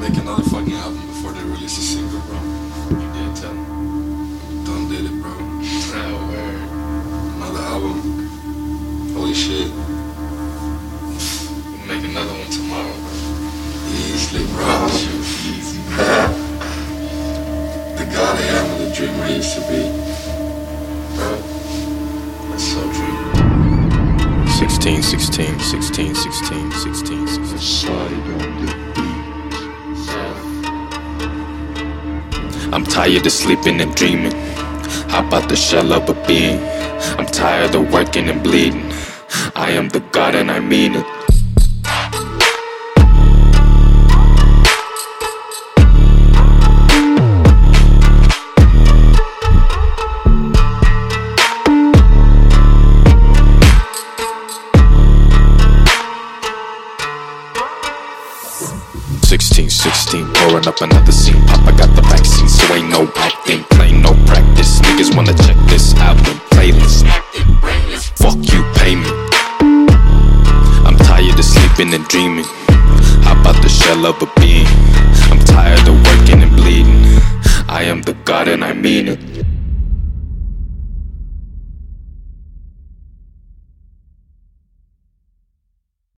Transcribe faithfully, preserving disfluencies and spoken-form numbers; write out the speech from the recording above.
make another fucking album before they release a single, bro. You did tell me. Done did it, bro. Oh, word. Another album. Holy shit. We'll make another one tomorrow, bro. Easily, bro. Easy. The God I am and the dreamer I used to be. Bro, that's so true. Sixteen, sixteen, sixteen, sixteen, sixteen, sixteen. Side on the beat. I'm tired of sleeping and dreaming. Hop out the shell of a being. I'm tired of working and bleeding. I am the God and I mean it. Sixteen, sixteen, pouring up another scene. Papa got the vaccine, so ain't no acting. Play no practice. Niggas wanna check this album playlist. Fuck you, pay me. I'm tired of sleeping and dreaming. Hop out the shell of a being. I'm tired of working and bleeding. I am the God and I mean it.